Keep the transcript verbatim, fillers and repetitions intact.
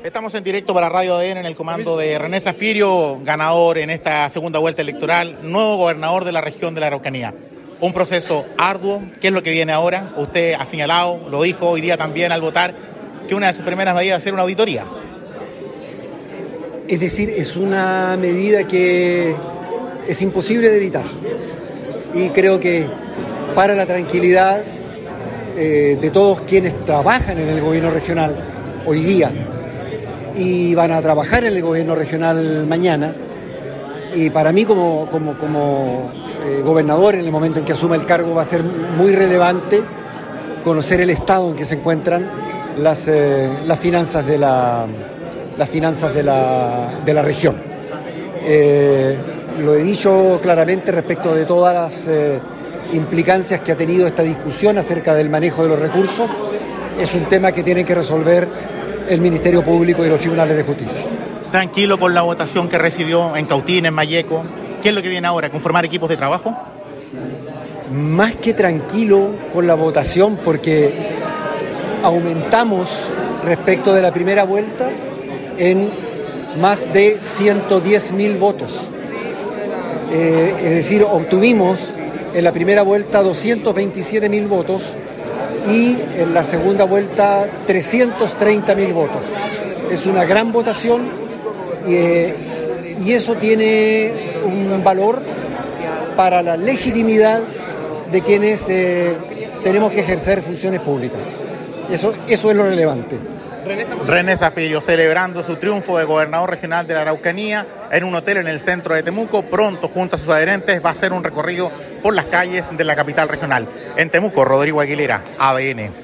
Estamos en directo para Radio A D N en el comando de René Zaffirio, ganador en esta segunda vuelta electoral, nuevo gobernador de la región de la Araucanía. Un proceso arduo. ¿Qué es lo que viene ahora? Usted ha señalado, lo dijo hoy día también al votar, que una de sus primeras medidas va a ser una auditoría. Es decir, es una medida que es imposible de evitar. Y creo que para la tranquilidad eh, de todos quienes trabajan en el gobierno regional hoy día y van a trabajar en el gobierno regional mañana, y para mí como, como, como eh, gobernador en el momento en que asuma el cargo va a ser muy relevante conocer el estado en que se encuentran las, eh, las finanzas de la, las finanzas de la, de la región. Eh, lo he dicho claramente respecto de todas las eh, implicancias que ha tenido esta discusión acerca del manejo de los recursos. Es un tema que tienen que resolver el Ministerio Público y los tribunales de justicia. Tranquilo con la votación que recibió en Cautín, en Malleco. ¿Qué es lo que viene ahora? ¿Conformar equipos de trabajo? Más que tranquilo con la votación, porque aumentamos respecto de la primera vuelta en más de ciento diez mil votos. Eh, es decir, obtuvimos en la primera vuelta doscientos veintisiete mil votos y en la segunda vuelta trescientos treinta mil votos. Es una gran votación y, eh, y eso tiene un valor para la legitimidad de quienes eh, tenemos que ejercer funciones públicas. Eso, eso es lo relevante. René Zaffirio celebrando su triunfo de gobernador regional de la Araucanía en un hotel en el centro de Temuco. Pronto, junto a sus adherentes, va a hacer un recorrido por las calles de la capital regional. En Temuco, Rodrigo Aguilera, A D N.